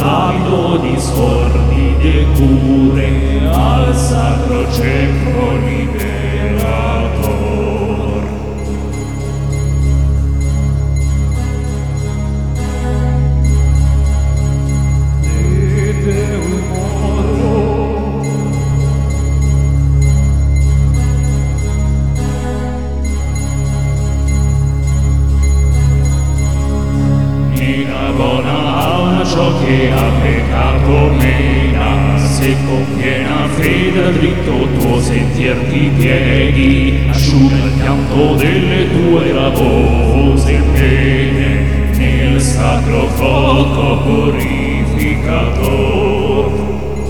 avido di sordide cure al sacro ceppo liberator. Dete un moro Nina bona ciò che ha peccato mena, se con piena fede dritto tuo sentir ti pieghi, asciuga il pianto delle tue gravose pene nel sacro fuoco purificatore.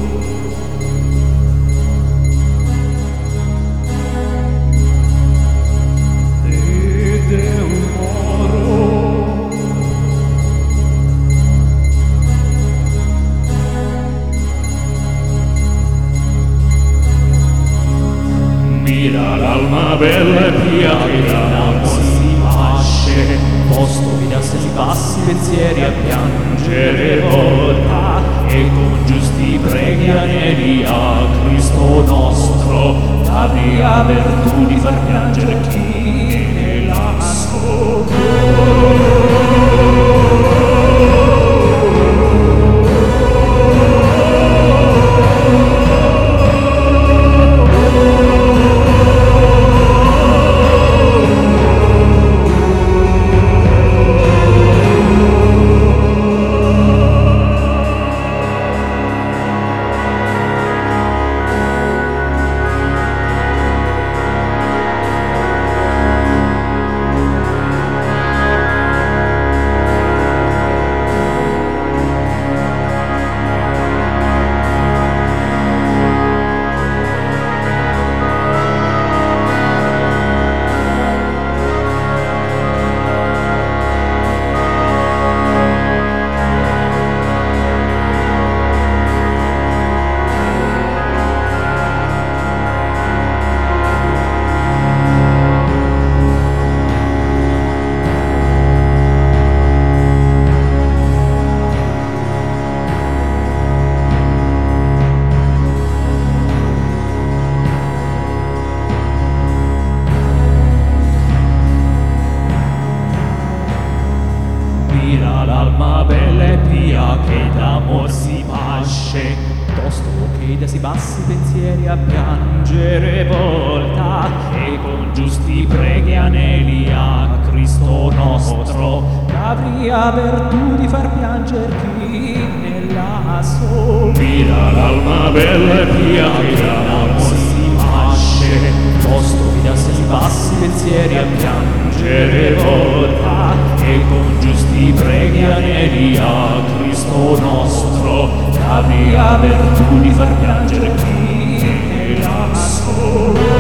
Mira l'alma bella e pia che d'amor si pasce, posto vedersi si passi pensieri a piangere volta, e con giusti preghieri a Cristo nostro, abbia virtù di far piangere chi nella sopra. Mira l'alma bella e pia che d'amor si pasce, tosto che da si bassi pensieri a piangere volta, e con giusti preghi aneli a Cristo nostro, abbia virtù di far pianger chi nella sopra. Mira l'alma bella e pia che d'amor si pasce, tosto che da si bassi pensieri a piangere volta, e con giusti preghi aneli a Cristo nostro, abbia virtù di far piangere chi nella sopra.